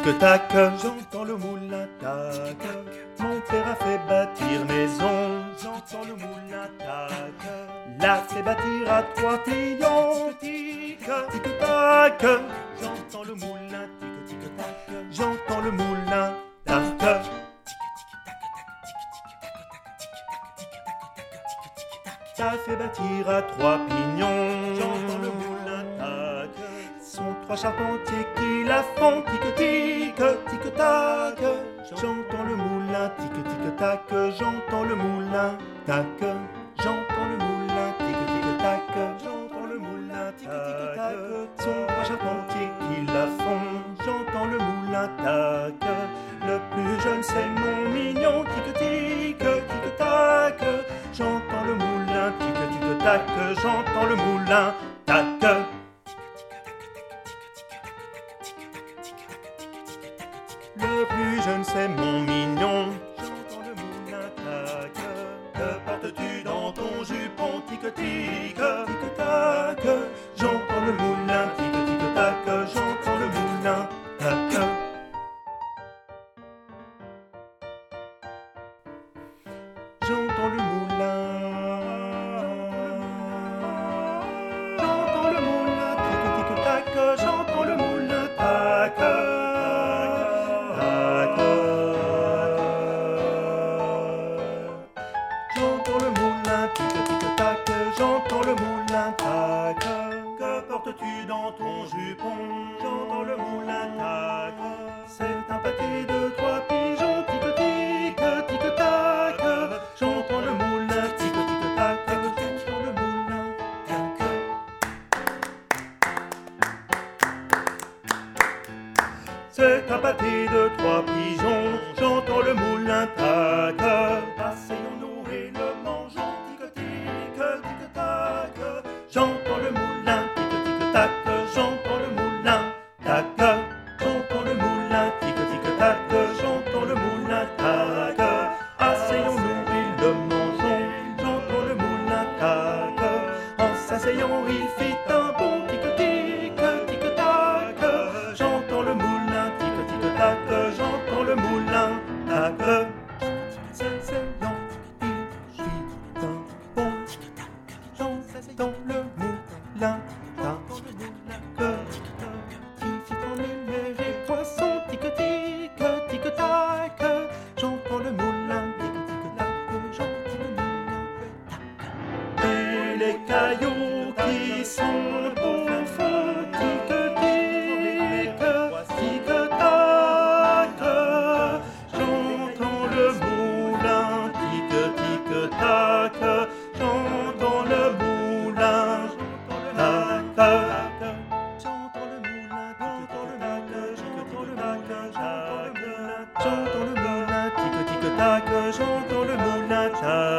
tic-tac, j'entends le moulin tac. Mon père a fait bâtir maison, j'entends le moulin tac. L'a fait bâtir à 3 pignons, tic-tac, j'entends le moulin tic-tac, j'entends le moulin tac. Ça fait bâtir à 3 pignons, j'entends le moulin tac. Sont 3 charpentiers qui la font tic-tic, tic-tac. J'entends le moulin tic-tic-tac, j'entends le moulin tac. J'entends le moulin tic-tic-tac, j'entends le moulin tic-tic-tac. Sont 3 charpentiers qui la font, j'entends le moulin tac. Le plus jeune c'est mon mignon tic-tic, tic-tac. J'entends le moulin tic-tic-tac, j'entends le moulin tac. Le plus jeune c'est mon mignon, j'entends le moulin tac. Que portes-tu dans ton jupon tic-tic, tic-tac. J'entends le moulin tic-tic-tac, j'entends le moulin tac. J'entends le moulin, j'entends le moulin tic-tic-tac, j'entends le moulin tac. J'entends le moulin tic-tic-tac, j'entends le moulin tac. Que portes-tu dans ton jupon? J'entends le moulin tac. C'est un pâté de 3 pigeons tic-tic, tic-tac. J'entends le moulin tic-tic-tac, j'entends le moulin tac. C'est un pâté de 3 pigeons, j'entends le moulin tac. Asseyons-nous et le mangeons tic-tic, tic-tac. J'entends le moulin tic-tic-tac, j'entends le moulin tac. J'entends le moulin tic-tic-tac, j'entends le moulin tac. Asseyons-nous et le mangeons, j'entends le moulin tac. En s'asseyant il fit un bon tic-tic, tic-tac. J'entends le moulin tic-tic-tac, j'entends le moulin tac. S'asseyant il fit un bon tic-tac, j'entends le moulin tac. Il fit en mer et poisson tic-tic, tic-tac. J'entends le moulin tic-tic-tac, j'entends le moulin tac. Et les cailloux qui sont au fond tic-tic, tic-tac. J'entends le moulin tic-tic-tac, j'entends le moulin tac. J'entends le moulin tic-tic-tac, j'entends le moulin tic-tic-tac, j'entends le moulin tac.